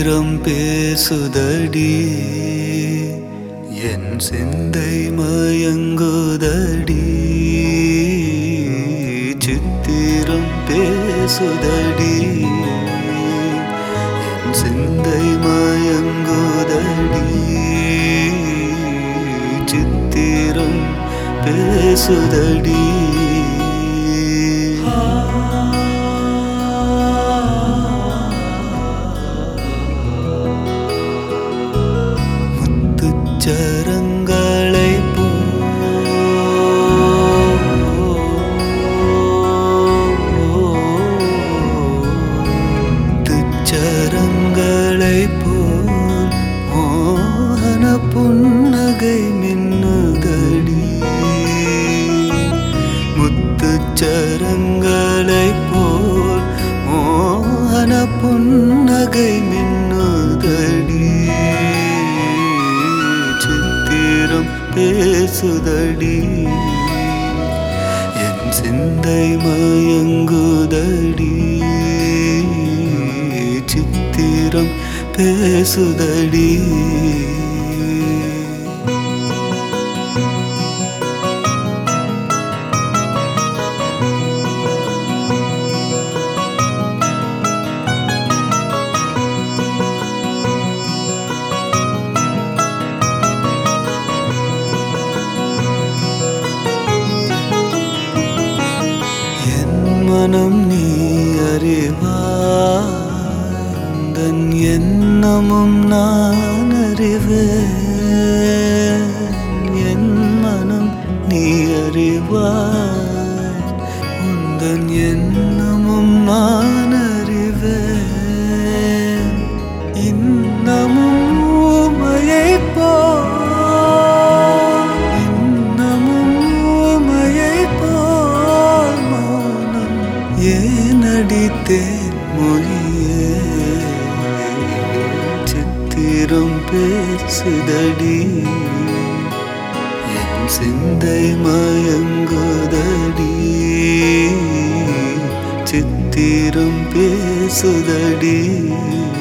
சித்திரம் பேசுதடி என் சிந்தை மயங்குதடி சித்திரம் பேசுதடி என் சிந்தை மயங்குதடி சித்திரம் பேசுதடி சரங்களை சரங்களை போல் மோகன புன்னகை மின்னுதடி முத்துச்சரங்களை போல் மோகன புன்னகை மின்னுதடி சித்திரம் பேசுதடி என் சிந்தை மயங்குதடி சித்திரம் பேசுதடி மனம் நீ அறிவாய் எண்ணமும் நான் அறிவேன் என் மனம் நீ அறிவாய் உந்தன் எண்ணமும் நான் அறிவேன் இன்னமும் ஊமையை போல் இன்னமும் ஊமையை போல் மௌனம் ஏனடித்தேன் மொழியே சித்திரம் பேசுதடி என் சிந்தை மயங்குதடி சித்திரம் பேசுதடி